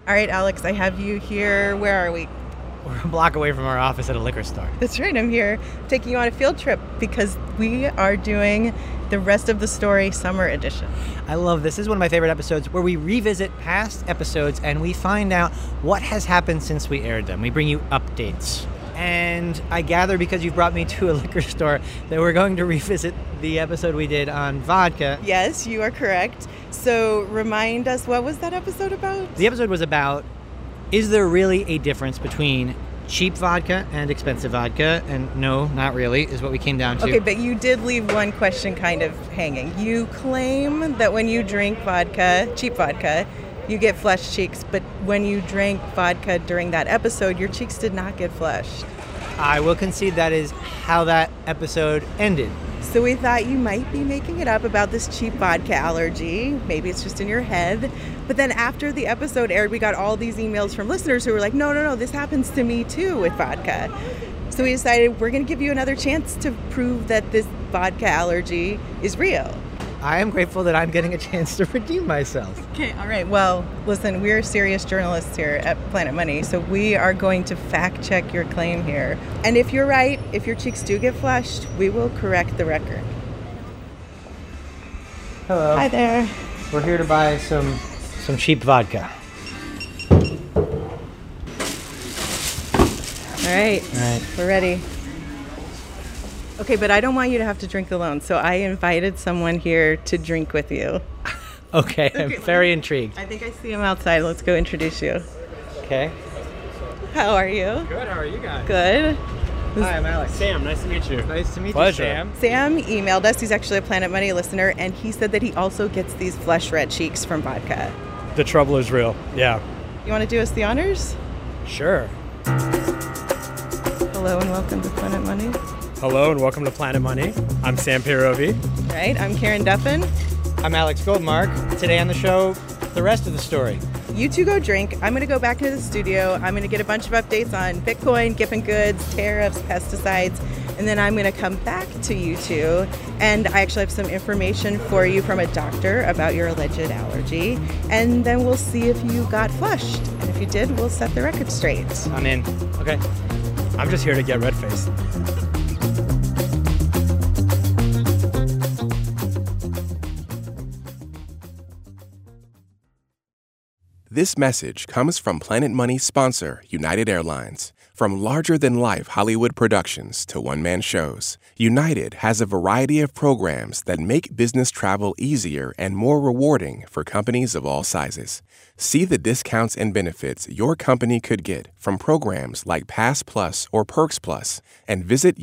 All right, Alex, I have you here. Where are we? We're a block away from our office at a liquor store. That's right. I'm here taking you on a field trip because we are doing the Rest of the Story Summer Edition. I love this. This is one of my favorite episodes where we revisit past episodes and we find out what has happened since we aired them. We bring you updates. And I gather because you've brought me to a liquor store that we're going to revisit the episode we did on vodka. Yes, you are correct. So remind us, what was that episode about? The episode was about, is there really a difference between cheap vodka and expensive vodka? And no, not really, is what we came down to. Okay, but you did leave one question kind of hanging. You claim that when you drink vodka, cheap vodka, you get flushed cheeks, but when you drank vodka during that episode, your cheeks did not get flushed. I will concede that is how that episode ended. So we thought you might be making it up about this cheap vodka allergy. Maybe it's just in your head. But then after the episode aired, we got all these emails from listeners who were like, no, this happens to me too with vodka. So we decided we're going to give you another chance to prove that this vodka allergy is real. I am grateful that I'm getting a chance to redeem myself. Okay, all right. Well, listen, we're serious journalists here at Planet Money, so we are going to fact check your claim here. And if you're right, if your cheeks do get flushed, we will correct the record. Hello. Hi there. We're here to buy some cheap vodka. All right. All right. We're ready. Okay, but I don't want you to have to drink alone, so I invited someone here to drink with you. Okay, I'm very intrigued. I think I see him outside. Let's go introduce you. Okay. How are you? Good, how are you guys? Good. Hi, I'm Alex. Sam, nice to meet you. Nice to meet Pleasure. you, Sam. Sam emailed us. He's actually a Planet Money listener, and he said that he also gets these flush red cheeks from vodka. The trouble is real, yeah. You want to do us the honors? Sure. Hello and welcome to Planet Money. Hello and welcome to Planet Money. I'm Sam Pirovi. All right, I'm Karen Duffin. I'm Alex Goldmark. Today on the show, the rest of the story. You two go drink. I'm going to go back into the studio. I'm going to get a bunch of updates on Bitcoin, Giffen Goods, tariffs, pesticides, and then I'm going to come back to you two. And I actually have some information for you from a doctor about your alleged allergy. And then we'll see if you got flushed. And if you did, we'll set the record straight. I'm in. Okay. I'm just here to get red-faced. This message comes from Planet Money's sponsor, United Airlines. From larger-than-life Hollywood productions to one-man shows, United has a variety of programs that make business travel easier and more rewarding for companies of all sizes. See the discounts and benefits your company could get from programs like Pass Plus or Perks Plus, and visit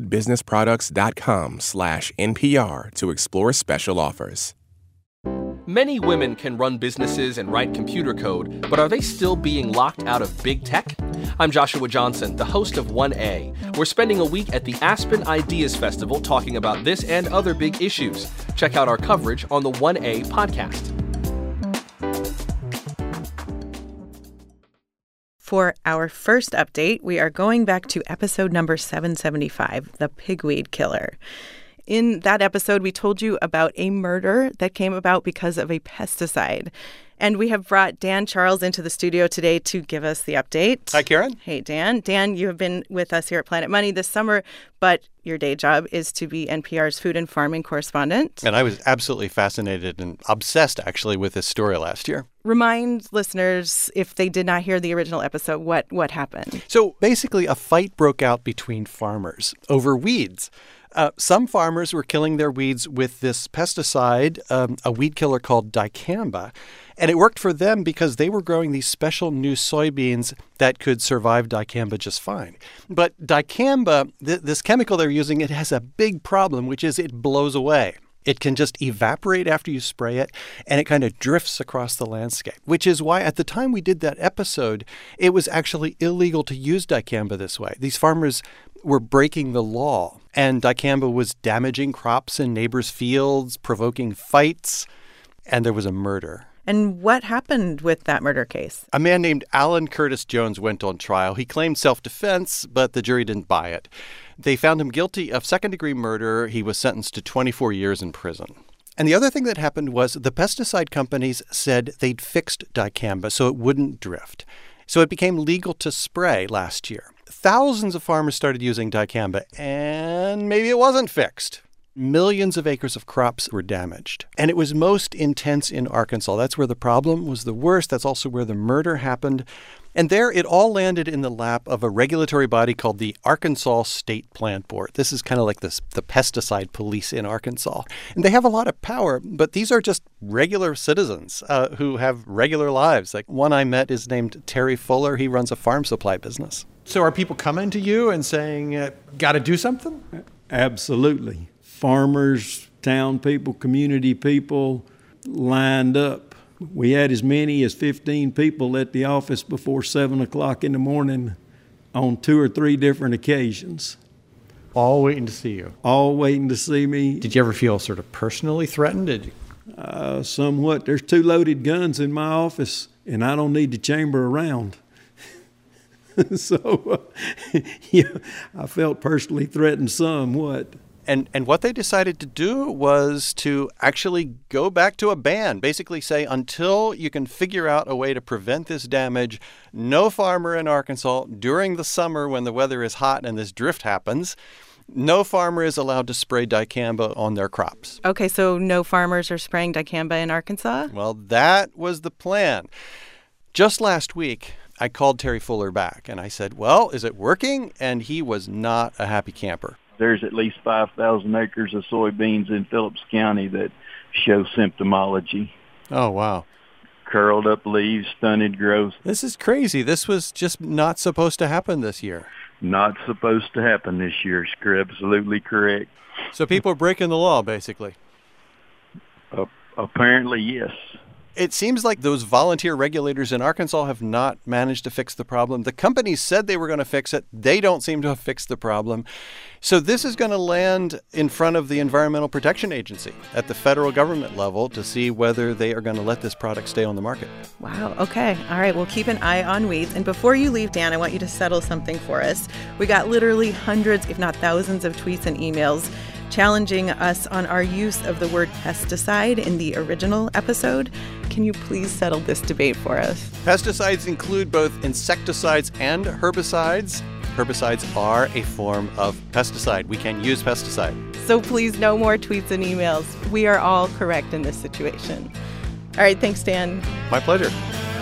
UnitedBusinessProducts.com/NPR to explore special offers. Many women can run businesses and write computer code, but are they still being locked out of big tech? I'm Joshua Johnson, the host of 1A. We're spending a week at the Aspen Ideas Festival talking about this and other big issues. Check out our coverage on the 1A podcast. For our first update, we are going back to episode number 775, The Pigweed Killer. In that episode, we told you about a murder that came about because of a pesticide. And we have brought Dan Charles into the studio today to give us the update. Hi, Karen. Hey, Dan. Dan, you have been with us here at Planet Money this summer, but your day job is to be NPR's food and farming correspondent. And I was absolutely fascinated and obsessed, actually, with this story last year. Remind listeners, if they did not hear the original episode, what happened? So basically, a fight broke out between farmers over weeds. Some farmers were killing their weeds with this pesticide, a weed killer called dicamba. And it worked for them because they were growing these special new soybeans that could survive dicamba just fine. But dicamba, this chemical they're using, it has a big problem, which is it blows away. It can just evaporate after you spray it, and it kind of drifts across the landscape, which is why at the time we did that episode, it was actually illegal to use dicamba this way. These farmers were breaking the law, and dicamba was damaging crops in neighbors' fields, provoking fights, and there was a murder. And what happened with that murder case? A man named Alan Curtis Jones went on trial. He claimed self-defense, but the jury didn't buy it. They found him guilty of second-degree murder. He was sentenced to 24 years in prison. And the other thing that happened was the pesticide companies said they'd fixed dicamba so it wouldn't drift. So it became legal to spray last year. Thousands of farmers started using dicamba, and maybe it wasn't fixed. Millions of acres of crops were damaged. And it was most intense in Arkansas. That's where the problem was the worst. That's also where the murder happened. And there it all landed in the lap of a regulatory body called the Arkansas State Plant Board. This is kind of like the pesticide police in Arkansas. And they have a lot of power, but these are just regular citizens who have regular lives. Like one I met is named Terry Fuller. He runs a farm supply business. So are people coming to you and saying, got to do something? Absolutely. Farmers, town people, community people lined up. We had as many as 15 people at the office before 7 o'clock in the morning on 2 or 3 different occasions. All waiting to see you. All waiting to see me. Did you ever feel sort of personally threatened? Did you? Somewhat. There's 2 loaded guns in my office, and I don't need the chamber around. So, yeah, I felt personally threatened somewhat. And what they decided to do was to actually go back to a ban, basically say until you can figure out a way to prevent this damage, no farmer in Arkansas during the summer when the weather is hot and this drift happens, no farmer is allowed to spray dicamba on their crops. Okay, so no farmers are spraying dicamba in Arkansas? Well, that was the plan. Just last week, I called Terry Fuller back and I said, well, is it working? And he was not a happy camper. There's at least 5,000 acres of soybeans in Phillips County that show symptomology. Oh, wow. Curled up leaves, stunted growth. This is crazy. This was just not supposed to happen this year. Not supposed to happen this year. You're absolutely correct. So people are breaking the law, basically. Apparently, yes. It seems like those volunteer regulators in Arkansas have not managed to fix the problem. The companies said they were going to fix it. They don't seem to have fixed the problem. So this is going to land in front of the Environmental Protection Agency at the federal government level to see whether they are going to let this product stay on the market. Wow. Okay. All right. We'll keep an eye on weeds. And before you leave, Dan, I want you to settle something for us. We got literally hundreds, if not thousands, of tweets and emails challenging us on our use of the word pesticide in the original episode. Can you please settle this debate for us? Pesticides include both insecticides and herbicides. Herbicides are a form of pesticide. We can use pesticide. So please, no more tweets and emails. We are all correct in this situation. All right. Thanks, Dan. My pleasure.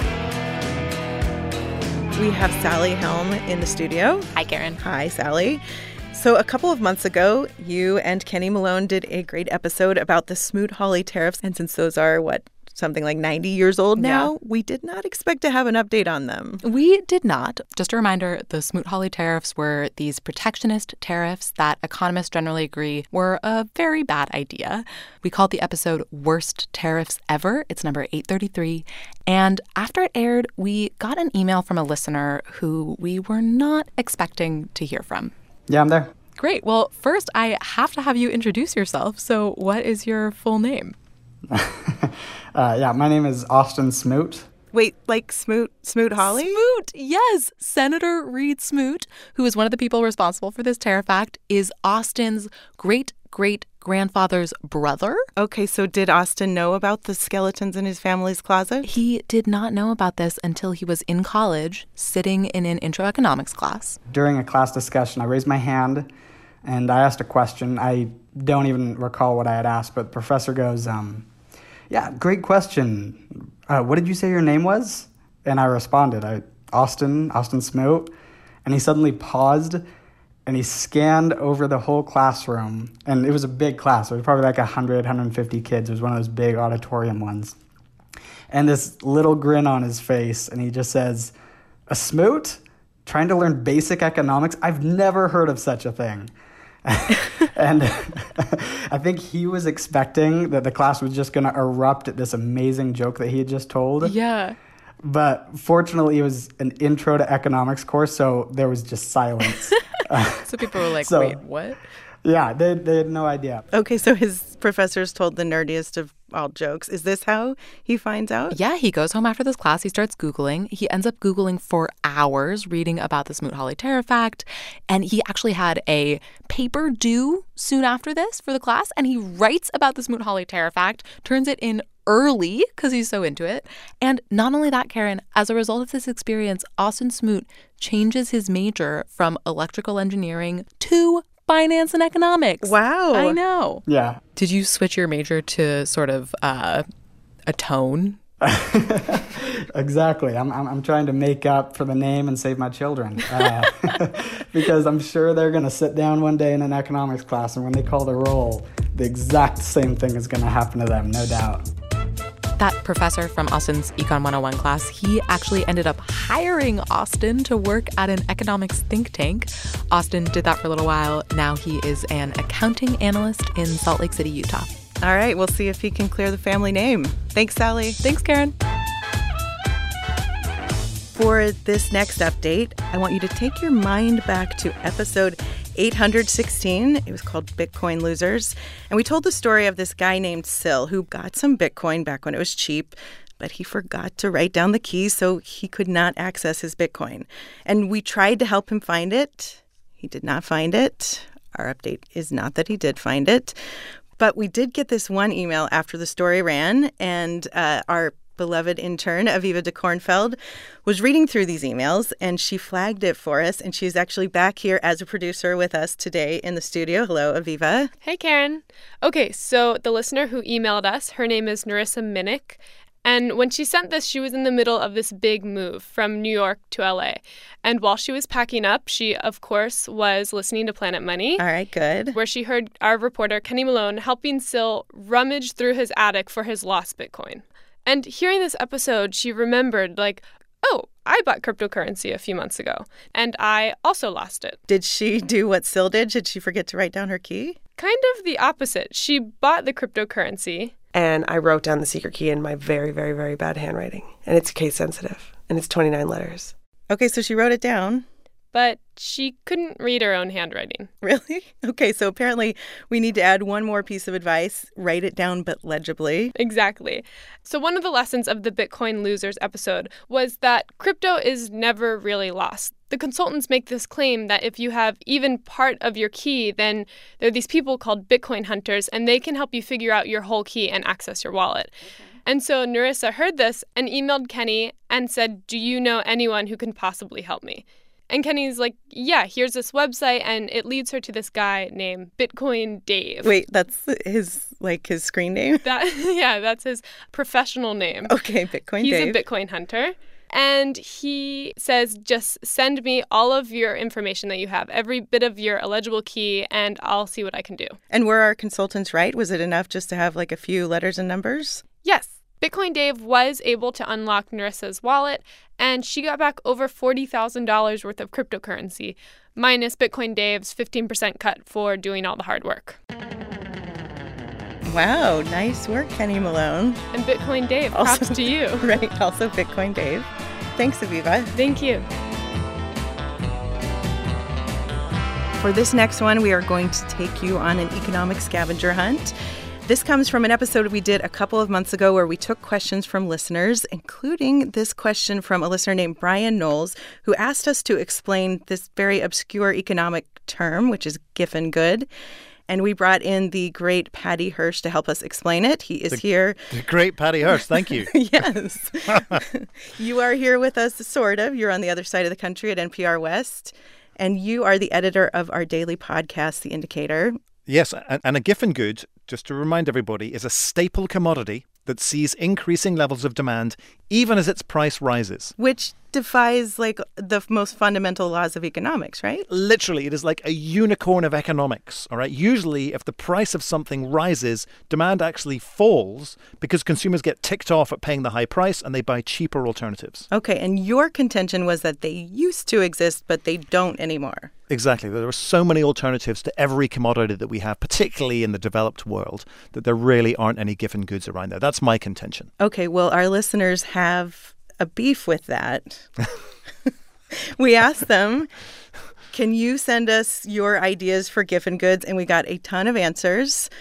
We have Sally Helm in the studio. Hi, Karen. Hi, Sally. So a couple of months ago, you and Kenny Malone did a great episode about the Smoot-Hawley tariffs. And since those are, something like 90 years old now, we did not expect to have an update on them. We did not. Just a reminder, the Smoot-Hawley tariffs were these protectionist tariffs that economists generally agree were a very bad idea. We called the episode Worst Tariffs Ever. It's number 833. And after it aired, we got an email from a listener who we were not expecting to hear from. Yeah, I'm there. Great. Well, first, I have to have you introduce yourself. So what is your full name? Yeah, my name is Austin Smoot. Wait, like Smoot-Hawley? Smoot, yes. Senator Reed Smoot, who is one of the people responsible for this tariff act, is Austin's great-great-grandfather's brother. Okay, so did Austin know about the skeletons in his family's closet? He did not know about this until he was in college, sitting in an intro economics class. During a class discussion, I raised my hand and I asked a question. I don't even recall what I had asked, but the professor goes, yeah, great question. What did you say your name was? And I responded, Austin Smoot. And he suddenly paused and he scanned over the whole classroom. And it was a big class. It was probably like 100, 150 kids. It was one of those big auditorium ones. And this little grin on his face. And he just says, a Smoot? Trying to learn basic economics? I've never heard of such a thing. And I think he was expecting that the class was just going to erupt at this amazing joke that he had just told. Yeah. But fortunately, it was an intro to economics course, so there was just silence. So people were like, wait, what? Yeah, they had no idea. Okay, so his professors told the nerdiest of all jokes. Is this how he finds out? Yeah, he goes home after this class. He starts Googling. He ends up Googling for hours, reading about the Smoot-Hawley Tariff Act. And he actually had a paper due soon after this for the class. And he writes about the Smoot-Hawley Tariff Act, turns it in early because he's so into it. And not only that, Karen, as a result of this experience, Austin Smoot changes his major from electrical engineering to finance and economics. Wow. I know. Yeah. Did you switch your major to sort of atone? Exactly. I'm trying to make up for the name and save my children. Because I'm sure they're going to sit down one day in an economics class, and when they call the roll, the exact same thing is going to happen to them, no doubt. That professor from Austin's Econ 101 class, he actually ended up hiring Austin to work at an economics think tank. Austin did that for a little while. Now he is an accounting analyst in Salt Lake City, Utah. All right, we'll see if he can clear the family name. Thanks, Sally. Thanks, Karen. For this next update, I want you to take your mind back to episode 816. It was called Bitcoin Losers. And we told the story of this guy named Sil who got some Bitcoin back when it was cheap, but he forgot to write down the keys, so he could not access his Bitcoin. And we tried to help him find it. He did not find it. Our update is not that he did find it. But we did get this one email after the story ran, and our beloved intern, Aviva de Kornfeld, was reading through these emails, and she flagged it for us, and she's actually back here as a producer with us today in the studio. Hello, Aviva. Hey, Karen. Okay, so the listener who emailed us, her name is Narissa Minnick, and when she sent this, she was in the middle of this big move from New York to LA. And while she was packing up, she, of course, was listening to Planet Money. All right, good. Where she heard our reporter, Kenny Malone, helping Sil rummage through his attic for his lost Bitcoin. And hearing this episode, she remembered, like, oh, I bought cryptocurrency a few months ago, and I also lost it. Did she do what Sil did? Did she forget to write down her key? Kind of the opposite. She bought the cryptocurrency. And I wrote down the secret key in my very, very, very bad handwriting. And it's case sensitive. And it's 29 letters. Okay, so she wrote it down. But she couldn't read her own handwriting. Really? Okay, so apparently we need to add one more piece of advice. Write it down, but legibly. Exactly. So one of the lessons of the Bitcoin Losers episode was that crypto is never really lost. The consultants make this claim that if you have even part of your key, then there are these people called Bitcoin hunters, and they can help you figure out your whole key and access your wallet. Okay. And so Narissa heard this and emailed Kenny and said, do you know anyone who can possibly help me? And Kenny's like, yeah, here's this website, and it leads her to this guy named Bitcoin Dave. Wait, that's his screen name? That's his professional name. Okay, Bitcoin Dave. He's a Bitcoin hunter. And he says, just send me all of your information that you have, every bit of your illegible key, and I'll see what I can do. And were our consultants right? Was it enough just to have like a few letters and numbers? Yes. Bitcoin Dave was able to unlock Narissa's wallet, and she got back over $40,000 worth of cryptocurrency, minus Bitcoin Dave's 15% cut for doing all the hard work. Wow, nice work, Kenny Malone. And Bitcoin Dave, props to you. Right, also Bitcoin Dave. Thanks, Aviva. Thank you. For this next one, we are going to take you on an economic scavenger hunt. This comes from an episode we did a couple of months ago where we took questions from listeners, including this question from a listener named Brian Knowles, who asked us to explain this very obscure economic term, which is Giffen Good. And we brought in the great Patty Hirsch to help us explain it. He is here. The great Patty Hirsch, thank you. Yes. You are here with us, sort of. You're on the other side of the country at NPR West. And you are the editor of our daily podcast, The Indicator. Yes, and a Giffen Good, just to remind everybody, is a staple commodity that sees increasing levels of demand even as its price rises. Which defies, like, the most fundamental laws of economics, right? Literally, it is like a unicorn of economics, all right? Usually, if the price of something rises, demand actually falls because consumers get ticked off at paying the high price and they buy cheaper alternatives. Okay, and your contention was that they used to exist, but they don't anymore. Exactly. There are so many alternatives to every commodity that we have, particularly in the developed world, that there really aren't any Giffen Goods around there. That's my contention. Okay, well, our listeners have a beef with that. We asked them, can you send us your ideas for Giffen Goods? And we got a ton of answers.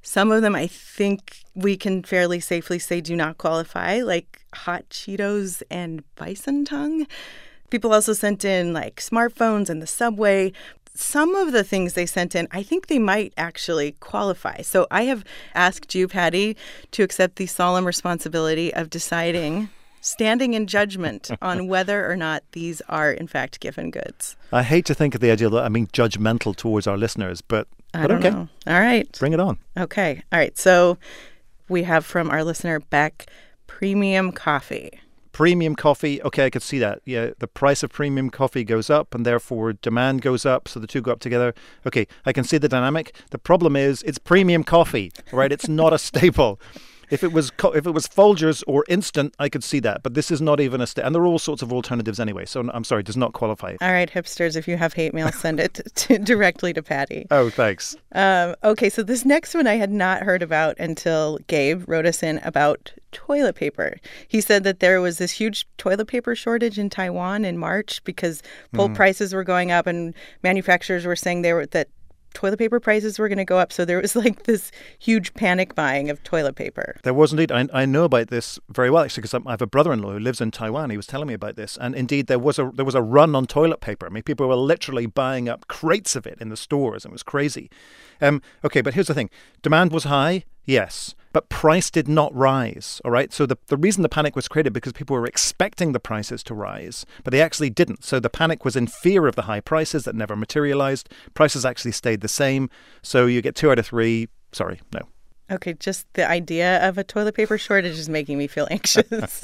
Some of them I think we can fairly safely say do not qualify, like hot Cheetos and bison tongue. People also sent in like smartphones and the subway. Some of the things they sent in, I think they might actually qualify. So I have asked you, Patty, to accept the solemn responsibility of deciding, standing in judgment on whether or not these are, in fact, given goods. I hate to think of the idea that I'm being judgmental towards our listeners, but I don't okay. know. All right. Bring it on. Okay. All right. So we have from our listener, Beck, premium coffee. Premium coffee, okay, I could see that. Yeah, the price of premium coffee goes up and therefore demand goes up, so the two go up together. Okay, I can see the dynamic. The problem is it's premium coffee, right? It's not a staple. If it was Folgers or Instant, I could see that. But this is not even a staple. And there are all sorts of alternatives anyway. So I'm sorry, does not qualify. All right, hipsters, if you have hate mail, send it directly to Patty. Oh, thanks. Okay, so this next one I had not heard about until Gabe wrote us in about toilet paper. He said that there was this huge toilet paper shortage in Taiwan in March because pulp prices were going up and manufacturers were saying that toilet paper prices were going to go up. So there was like this huge panic buying of toilet paper. There was indeed. I know about this very well, actually, because I have a brother-in-law who lives in Taiwan. He was telling me about this. And indeed, there was a run on toilet paper. I mean, people were literally buying up crates of it in the stores. It was crazy. Okay, but here's the thing. Demand was high, yes, but price did not rise, all right? So the reason the panic was created because people were expecting the prices to rise, but they actually didn't. So the panic was in fear of the high prices that never materialized. Prices actually stayed the same. So you get 2 out of 3. Sorry, no. Okay, just the idea of a toilet paper shortage is making me feel anxious.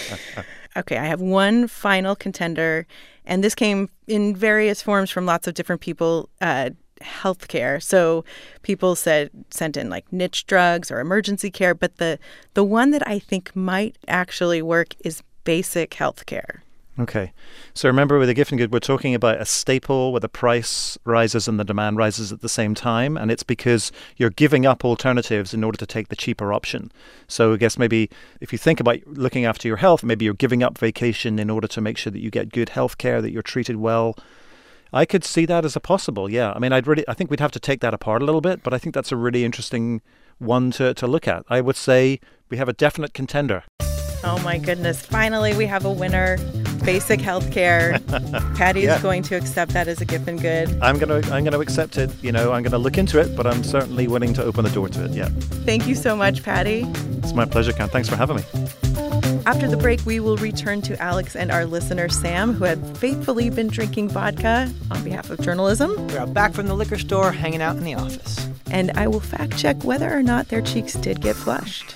Okay, I have one final contender, and this came in various forms from lots of different people. Healthcare. So people sent in like niche drugs or emergency care, but the one that I think might actually work is basic healthcare. Okay. So remember, with a gift and good, we're talking about a staple where the price rises and the demand rises at the same time. And it's because you're giving up alternatives in order to take the cheaper option. So I guess maybe if you think about looking after your health, maybe you're giving up vacation in order to make sure that you get good health care, that you're treated well. I could see that as a possible, yeah. I mean, I think we'd have to take that apart a little bit, but I think that's a really interesting one to look at. I would say we have a definite contender. Oh my goodness. Finally, we have a winner. Basic healthcare. Patty is going to accept that as a gift and good. I'm gonna accept it. You know, I'm gonna look into it, but I'm certainly willing to open the door to it, yeah. Thank you so much, Patty. It's my pleasure, Ken. Thanks for having me. After the break, we will return to Alex and our listener, Sam, who had faithfully been drinking vodka on behalf of journalism. We're out back from the liquor store, hanging out in the office. And I will fact check whether or not their cheeks did get flushed.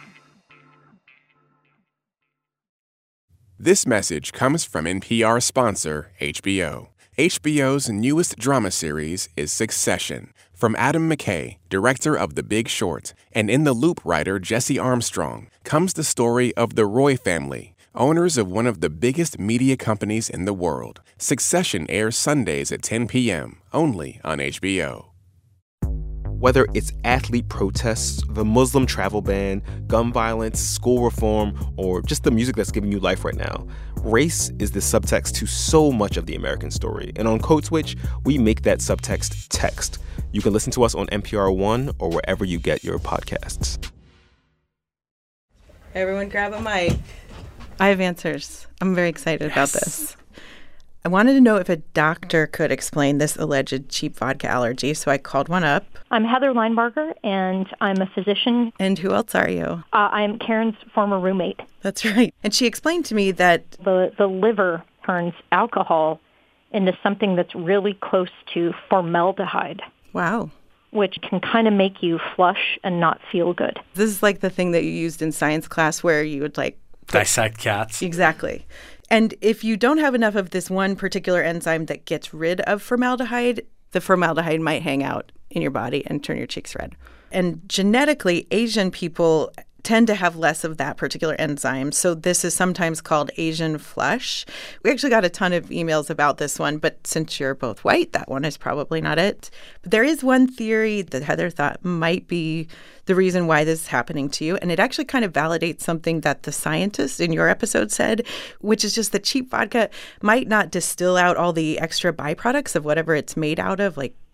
This message comes from NPR sponsor HBO. HBO's newest drama series is Succession. From Adam McKay, director of The Big Short, and In the Loop writer Jesse Armstrong, comes the story of the Roy family, owners of one of the biggest media companies in the world. Succession airs Sundays at 10 p.m., only on HBO. Whether it's athlete protests, the Muslim travel ban, gun violence, school reform, or just the music that's giving you life right now, race is the subtext to so much of the American story. And on Code Switch, we make that subtext text. You can listen to us on NPR One or wherever you get your podcasts. Everyone grab a mic. I have answers. I'm very excited about this. I wanted to know if a doctor could explain this alleged cheap vodka allergy, so I called one up. I'm Heather Linebarger, and I'm a physician. And who else are you? I'm Karen's former roommate. That's right. And she explained to me that the liver turns alcohol into something that's really close to formaldehyde. Wow. Which can kind of make you flush and not feel good. This is like the thing that you used in science class where you would dissect cats. Exactly. And if you don't have enough of this one particular enzyme that gets rid of formaldehyde, the formaldehyde might hang out in your body and turn your cheeks red. And genetically, Asian people tend to have less of that particular enzyme. So this is sometimes called Asian flush. We actually got a ton of emails about this one, but since you're both white, that one is probably not it. But there is one theory that Heather thought might be the reason why this is happening to you. And it actually kind of validates something that the scientist in your episode said, which is just that cheap vodka might not distill out all the extra byproducts of whatever it's made out of, like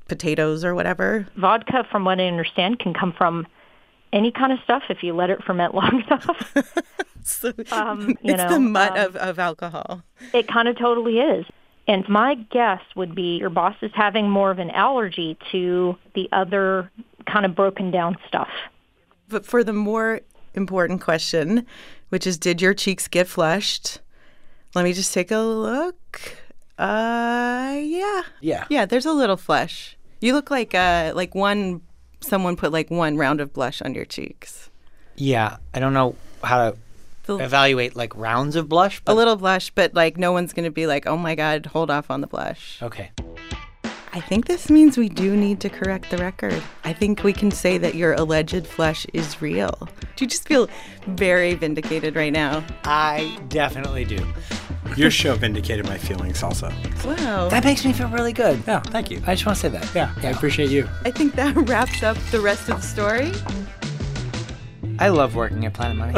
potatoes or whatever. Vodka, from what I understand, can come from any kind of stuff if you let it ferment long enough. It's the mutt of alcohol. It kind of totally is. And my guess would be your boss is having more of an allergy to the other kind of broken down stuff. But for the more important question, which is, did your cheeks get flushed? Let me just take a look. Yeah. Yeah, there's a little flush. You look like someone put like one round of blush on your cheeks. Yeah, I don't know how to evaluate like rounds of blush. But... A little blush, but like no one's going to be like, oh my God, hold off on the blush. Okay. I think this means we do need to correct the record. I think we can say that your alleged flush is real. Do you just feel very vindicated right now? I definitely do. Your show vindicated my feelings also. Wow. That makes me feel really good. Yeah, thank you. I just want to say that. Yeah, I appreciate you. I think that wraps up the rest of the story. I love working at Planet Money.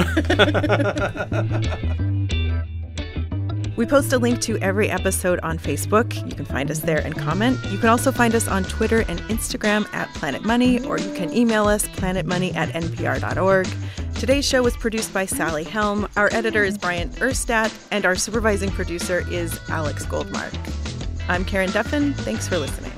We post a link to every episode on Facebook. You can find us there and comment. You can also find us on Twitter and Instagram at Planet Money, or you can email us planetmoney@npr.org. Today's show was produced by Sally Helm. Our editor is Bryant Erstadt, and our supervising producer is Alex Goldmark. I'm Karen Duffin. Thanks for listening.